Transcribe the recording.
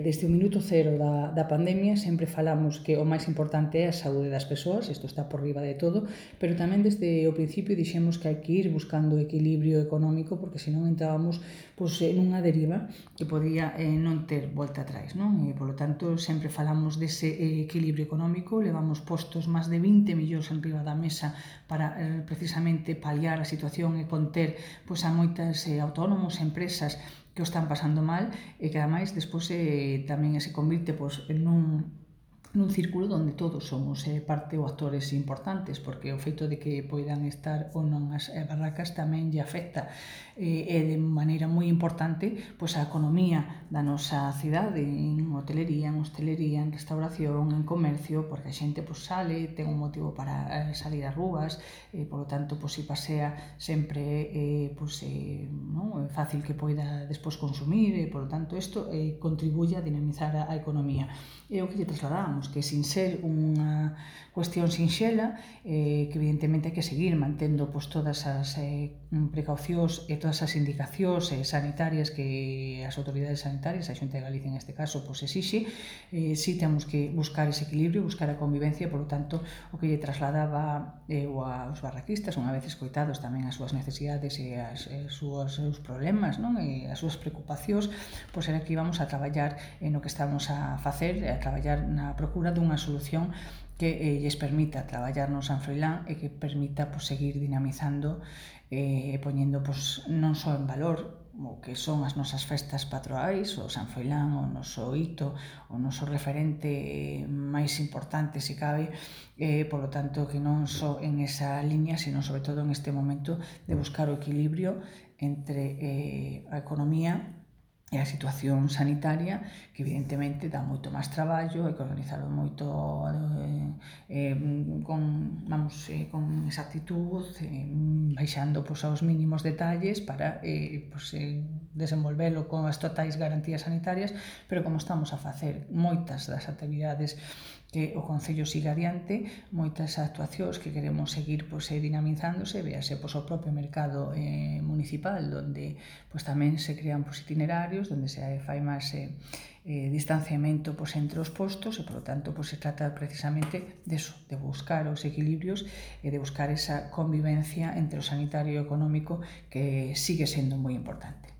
Desde o minuto cero da pandemia sempre falamos que o máis importante é a saúde das persoas, isto está por riba de todo, pero tamén desde o principio dixemos que hai que ir buscando equilibrio económico porque senón entrábamos nunha deriva que podía non ter volta atrás, non? E, polo tanto, sempre falamos dese equilibrio económico, levamos postos máis de 20 millóns en riba da mesa para precisamente paliar a situación e conter a moitas autónomos, empresas que o están pasando mal e que ademais despois tamén se convirte nun círculo onde todos somos parte ou actores importantes, porque o feito de que poidan estar ou non as barracas tamén lle afecta de maneira moi importante a economía da nosa cidade, en hotelería, en hostelería, en restauración, en comercio, porque a xente sale, ten un motivo para salir ás rúas, polo tanto, se pasea sempre é fácil que poida despois consumir, e polo tanto, isto contribuye a dinamizar a economía. É o que lle trasladamos, que sin ser unha cuestión sinxela, que evidentemente hai que seguir mantendo todas as precaucións e todas as indicacións sanitarias que as autoridades sanitarias, a Xunta de Galicia neste caso, exixe, si temos que buscar ese equilibrio, buscar a convivencia, polo tanto, o que lle trasladaba eu aos barraquistas, unha vez escoitados tamén as súas necesidades e os seus problemas, non? E as súas preocupacións, era que íbamos a traballar no que estamos a facer, a traballar na procura dunha solución que lles permita traballar no San Froilán e que permita seguir dinamizando e poñendo non só en valor o que son as nosas festas patroais, o San Froilán, o noso hito, o noso referente máis importante, se cabe, polo tanto, que non só en esa liña, sino sobre todo en este momento de buscar o equilibrio entre a economía e a situación sanitaria, que evidentemente dá moito máis traballo, hai que organizarlo moito con exactitud, baixando aos mínimos detalles para desenvolvelo con as totais garantías sanitarias, pero como estamos a facer moitas das actividades que o Concello siga adiante, moitas actuacións que queremos seguir dinamizándose, véase o propio mercado municipal, onde tamén se crean itinerarios, onde se fai máis distanciamento entre os postos e, polo tanto, se trata precisamente de buscar os equilibrios e de buscar esa convivencia entre o sanitario e o económico que sigue sendo moi importante.